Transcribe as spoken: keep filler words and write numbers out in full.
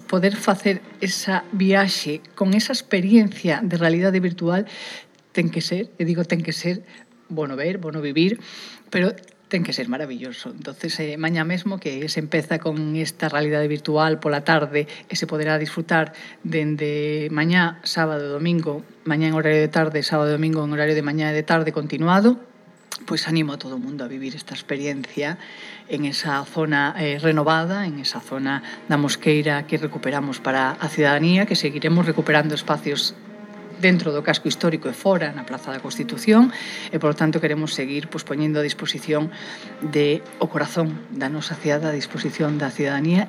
poder facer esa viaxe con esa experiencia de realidade virtual ten que ser, e digo ten que ser, bueno ver, bueno vivir, pero ten que ser maravilloso. Entonces, eh, mañá mesmo que se empeza con esta realidade virtual pola tarde e se poderá disfrutar dende mañá, sábado e domingo, mañá en horario de tarde, sábado e domingo en horario de mañá e de tarde continuado, pois animo a todo o mundo a vivir esta experiencia en esa zona eh, renovada, en esa zona da Mosqueira que recuperamos para a cidadanía, que seguiremos recuperando espacios dentro do casco histórico e fora, na Praza da Constitución, e, por tanto, queremos seguir pois, poñendo a disposición de o corazón da nosa cidade, a disposición da cidadanía